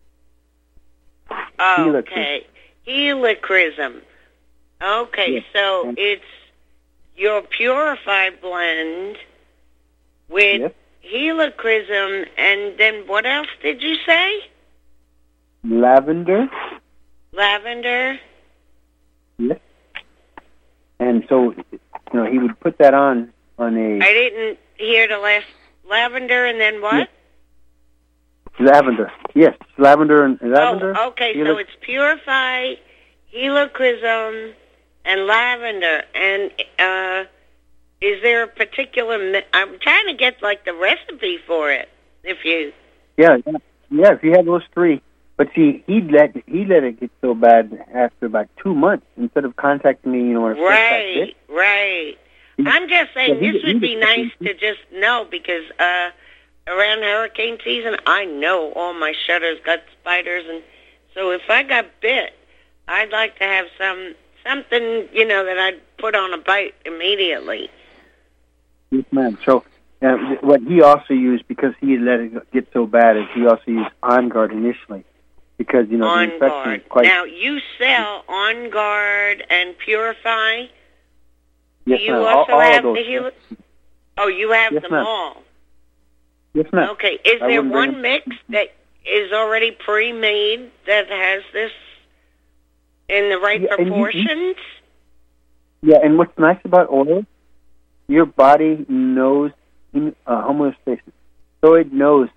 Okay, helichrysum. Okay, yes. So it's your Purify blend with helichrysum, and then what else did you say? Lavender. Lavender? Yes. And so, he would put that on a... I didn't hear the last... Lavender and then what? Yes. Lavender. Yes, lavender and lavender. Oh, okay, so it's Purify, helichrysum, and lavender. And is there a particular... I'm trying to get, the recipe for it, if you... Yeah, if you have those three. But see, he'd let it get so bad after about 2 months instead of contacting me, when it first got sick. Right. I'm just saying this would be nice to just know because around hurricane season, I know all my shutters got spiders, and so if I got bit, I'd like to have something, that I'd put on a bite immediately. Yes, ma'am. So what he also used, because he had let it get so bad, is he also used On Guard initially. Because, the infection is quite... Now, you sell On Guard and Purify? Yes, Do you ma'am. also all have those. the healer? Oh, you have Yes, them ma'am. all? Yes, ma'am. Okay. Is there one mix that is already pre-made that has this in the right proportions? And what's nice about oil, your body knows homeostasis. So it knows,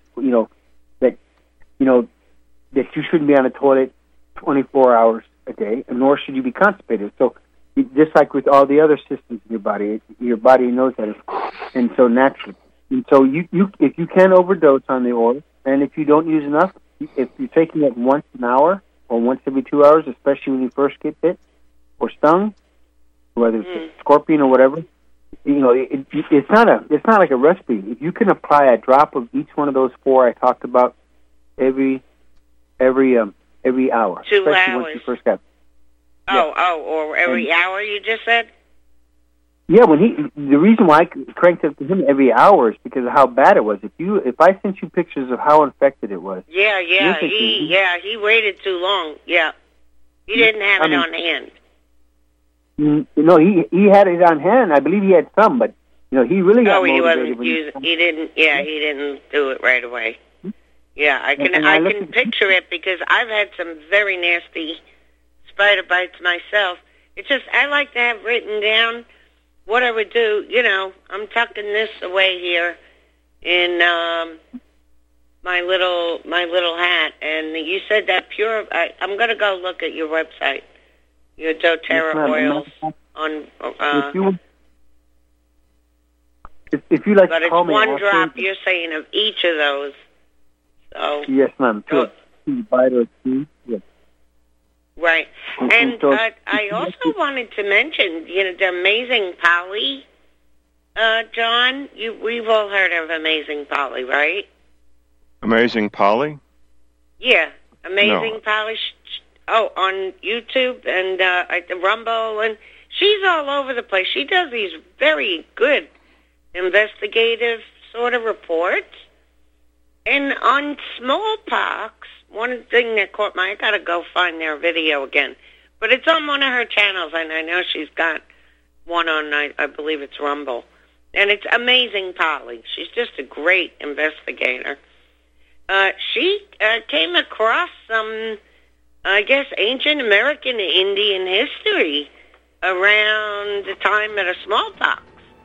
that you shouldn't be on a toilet 24 hours a day, and nor should you be constipated. So just like with all the other systems in your body knows that, and so naturally. And so if you can overdose on the oil, and if you don't use enough, if you're taking it once an hour or once every 2 hours, especially when you first get bit or stung, whether it's a scorpion or whatever, it's not like a recipe. If you can apply a drop of each one of those 4 I talked about every hour, 2 especially hours. once you first got. Or every hour you just said? Yeah, the reason why I cranked it to him every hour is because of how bad it was. If I sent you pictures of how infected it was. He waited too long. Yeah. He didn't have it on hand. No, he had it on hand. I believe he had some, but he really got motivated. He didn't do it right away. Yeah, I can picture it because I've had some very nasty spider bites myself. It's just I like to have written down what I would do. I'm tucking this away here in my little hat, and you said that I'm going to go look at your website, your doTERRA oils on. If you like but to call me, it's one drop. You're saying of each of those. So yes, ma'am. Yes. Right, and I also wanted to mention, the Amazing Polly, John. We've all heard of Amazing Polly, right? Amazing Polly? Yeah, Amazing Polly. on YouTube and at the Rumble, and she's all over the place. She does these very good investigative sort of reports. And on smallpox, one thing that caught my, I got to go find their video again, but it's on one of her channels, and I know she's got one on, I believe it's Rumble. And it's Amazing Polly. She's just a great investigator. She came across some, I guess, ancient American Indian history around the time of the smallpox.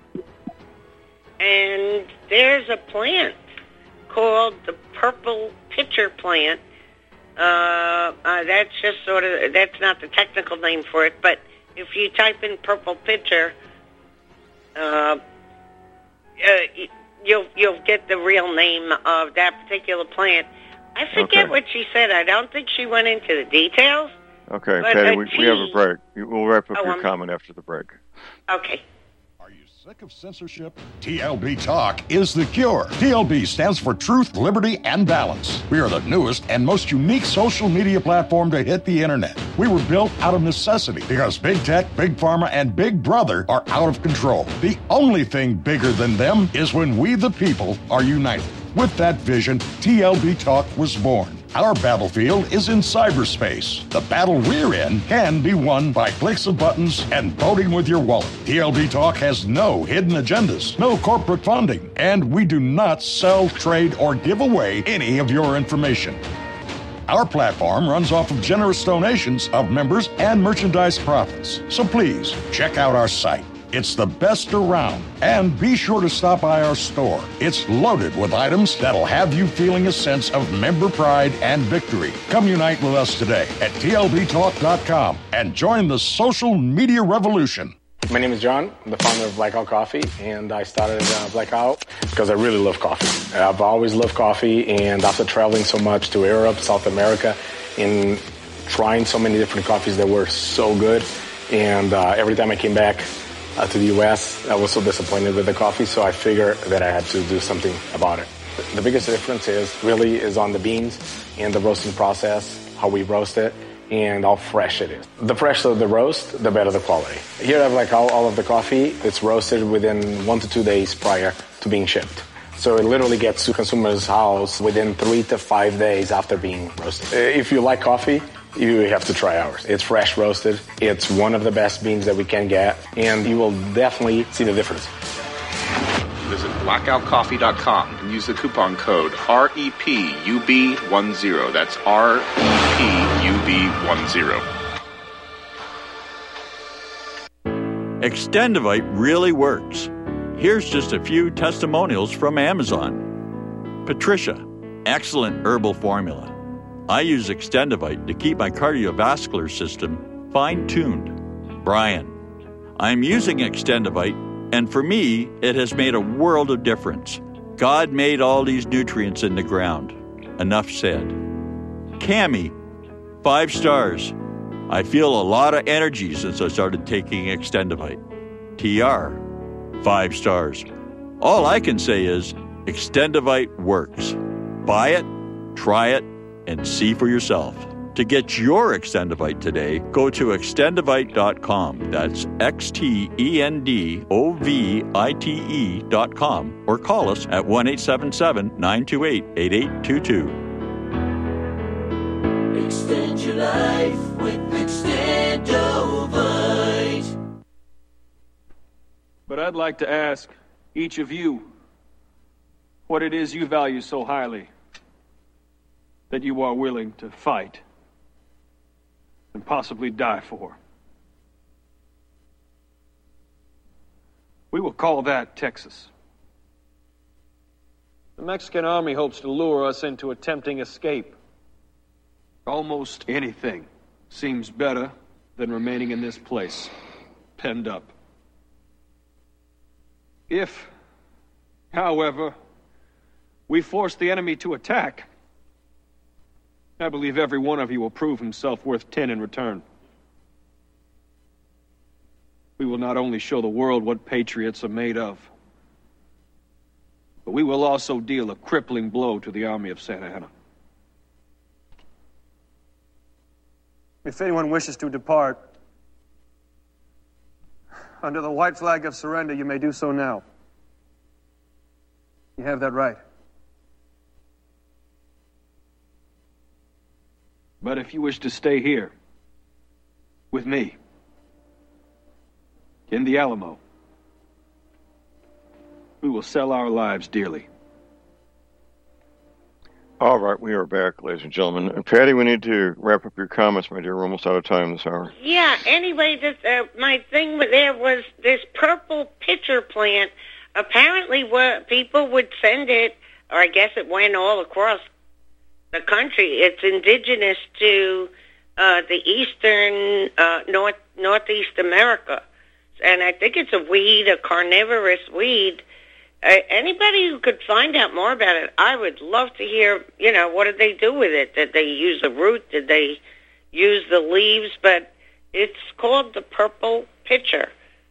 And there's a plant called the purple pitcher plant. That's just sort of, that's not the technical name for it, but if you type in purple pitcher, you'll get the real name of that particular plant. I forget what she said. I don't think she went into the details. Okay, Patty, we have a break. We'll wrap up your comment after the break. Okay. Sick of censorship? TLB Talk is the cure. TLB stands for Truth, Liberty, and Balance. We are the newest and most unique social media platform to hit the internet. We were built out of necessity because Big Tech, Big Pharma, and Big Brother are out of control. The only thing bigger than them is when we, the people, are united. With that vision, TLB Talk was born. Our battlefield is in cyberspace. The battle we're in can be won by clicks of buttons and voting with your wallet. TLB Talk has no hidden agendas, no corporate funding, and we do not sell, trade, or give away any of your information. Our platform runs off of generous donations of members and merchandise profits. So please, check out our site. It's the best around. And be sure to stop by our store. It's loaded with items that'll have you feeling a sense of member pride and victory. Come unite with us today at TLBTalk.com and join the social media revolution. My name is John. I'm the founder of Blackout Coffee, and I started Blackout because I really love coffee. I've always loved coffee, and after traveling so much to Europe, South America, and trying so many different coffees that were so good, and every time I came back to the U.S., I was so disappointed with the coffee, so I figured that I had to do something about it. The biggest difference is on the beans and the roasting process, how we roast it, and how fresh it is. The fresher the roast, the better the quality. Here I have all of the coffee. It's roasted within 1 to 2 days prior to being shipped. So it literally gets to consumer's house within 3 to 5 days after being roasted. If you like coffee, you have to try ours. It's fresh roasted. It's one of the best beans that we can get, and you will definitely see the difference. Visit blackoutcoffee.com and use the coupon code REPUB10. That's REPUB10. Extendivite really works. Here's just a few testimonials from Amazon. Patricia, excellent herbal formula. I use Extendivite to keep my cardiovascular system fine-tuned. Brian, I'm using Extendivite, and for me, it has made a world of difference. God made all these nutrients in the ground. Enough said. Cammie, 5 stars. I feel a lot of energy since I started taking Extendivite. TR, 5 stars. All I can say is Extendivite works. Buy it, try it, and see for yourself. To get your Extendivite today, go to extendivite.com. That's XTENDOVITE.com, or call us at 1-877-928-8822. Extend your life with Extendovite. But I'd like to ask each of you what it is you value so highly that you are willing to fight and possibly die for. We will call that Texas. The Mexican army hopes to lure us into a tempting escape. Almost anything seems better than remaining in this place, penned up. If, however, we force the enemy to attack, I believe every one of you will prove himself worth 10 in return. We will not only show the world what patriots are made of, but we will also deal a crippling blow to the army of Santa Anna. If anyone wishes to depart, under the white flag of surrender, you may do so now. You have that right. But if you wish to stay here, with me, in the Alamo, we will sell our lives dearly. All right, we are back, ladies and gentlemen. And Patty, we need to wrap up your comments, my dear. We're almost out of time this hour. Yeah, anyway, this, my thing there was this purple pitcher plant. Apparently, people would send it, or I guess it went all across the country. It's indigenous to the eastern, northeast America. And I think it's a weed, a carnivorous weed. Anybody who could find out more about it, I would love to hear, what did they do with it? Did they use the root? Did they use the leaves? But it's called the purple pitcher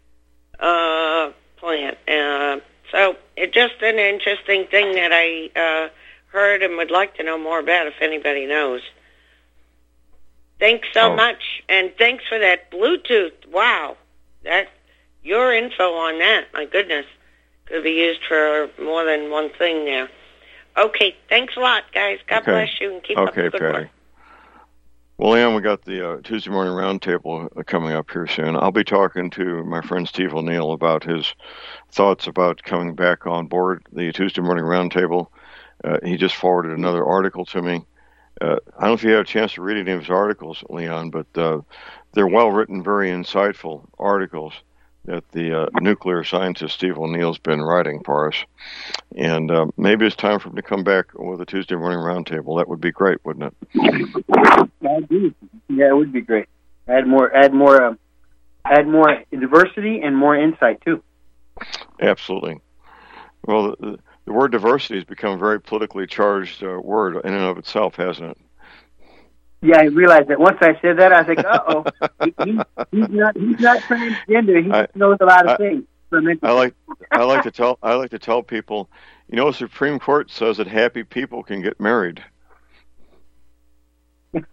plant. So it's just an interesting thing that I heard and would like to know more about if anybody knows. Thanks so much. And thanks for that Bluetooth. Wow. Your info on that, my goodness. Could be used for more than one thing now. Okay, thanks a lot, guys. God bless you and keep up the good work. Well, Leon, we got the Tuesday Morning Roundtable coming up here soon. I'll be talking to my friend Steve O'Neill about his thoughts about coming back on board the Tuesday Morning Roundtable. He just forwarded another article to me. I don't know if you had a chance to read any of his articles, Leon, but they're well-written, very insightful articles that the nuclear scientist Steve O'Neill's been writing for us. And maybe it's time for him to come back with a Tuesday Morning Roundtable. That would be great, wouldn't it? I agree. Yeah, it would be great. Add more diversity and more insight, too. Absolutely. Well, the word diversity has become a very politically charged word in and of itself, hasn't it? Yeah, I realized that. Once I said that, I think, uh-oh, he's not transgender. He just knows a lot of things. I like to tell people, the Supreme Court says that happy people can get married. That's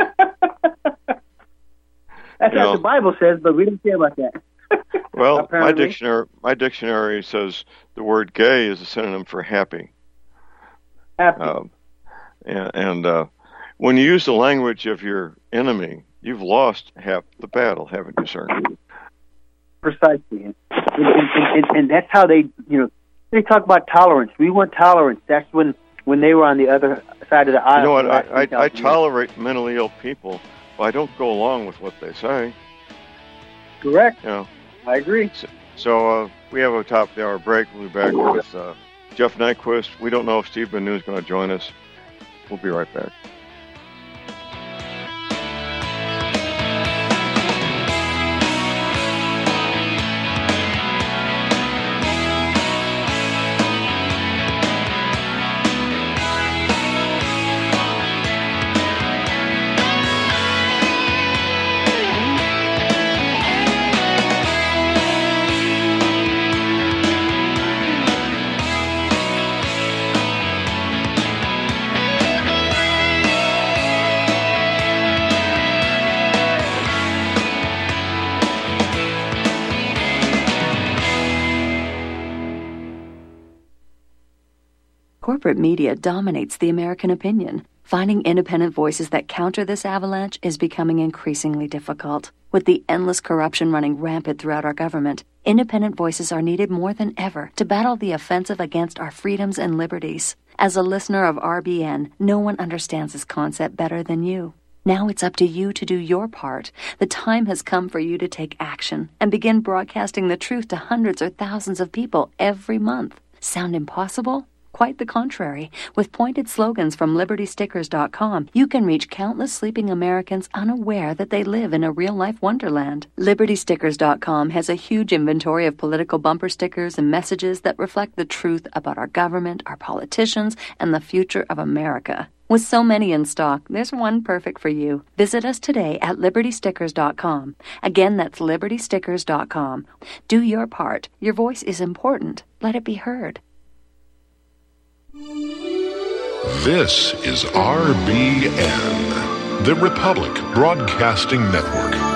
what the Bible says, but we don't care about that. Well, my dictionary says the word gay is a synonym for happy. Happy. When you use the language of your enemy, you've lost half the battle, haven't you, sir? Precisely. And that's how they talk about tolerance. We want tolerance. That's when they were on the other side of the aisle. You know what? I tolerate mentally ill people, but I don't go along with what they say. Correct. I agree. So we have a top of the hour break. We'll be back with Jeff Nyquist. We don't know if Steve Benu is going to join us. We'll be right back. Corporate media dominates the American opinion. Finding independent voices that counter this avalanche is becoming increasingly difficult. With the endless corruption running rampant throughout our government, independent voices are needed more than ever to battle the offensive against our freedoms and liberties. As a listener of RBN, no one understands this concept better than you. Now it's up to you to do your part. The time has come for you to take action and begin broadcasting the truth to hundreds or thousands of people every month. Sound impossible? Quite the contrary. With pointed slogans from LibertyStickers.com, you can reach countless sleeping Americans unaware that they live in a real-life wonderland. LibertyStickers.com has a huge inventory of political bumper stickers and messages that reflect the truth about our government, our politicians, and the future of America. With so many in stock, there's one perfect for you. Visit us today at LibertyStickers.com. Again, that's LibertyStickers.com. Do your part. Your voice is important. Let it be heard. This is RBN, the Republic Broadcasting Network.